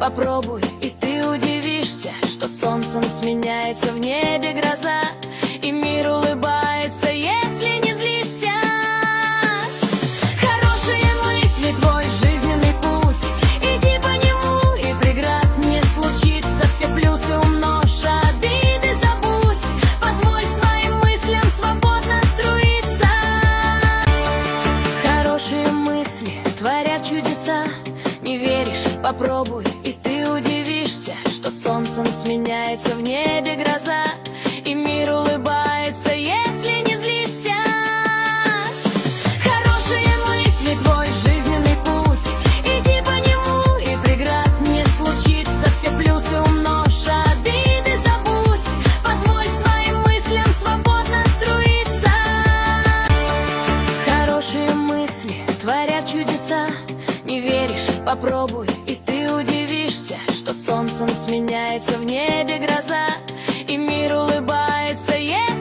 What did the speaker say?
попробуй, и ты удивишься, что солнцем сменяется в небе гроза, и мир улыбается, если не злишься. Хорошие мысли, твой жизненный путь, иди по нему, и преград не случится. Все плюсы умножь, обиды забудь, позволь своим мыслям свободно струиться. Хорошие мысли творят чудеса. Не веришь? Попробуй, и ты удивишься, что солнцем сменяется в небе гроза, и мир улыбается, если не злишься. Хорошие мысли, твой жизненный путь, иди по нему, и преград не случится. Все плюсы умножь, обиды забудь, позволь своим мыслям свободно струиться. Хорошие мысли творят чудеса. Не веришь? Попробуй, и ты удивишься, что солнцем сменяется в небе гроза, и мир улыбается,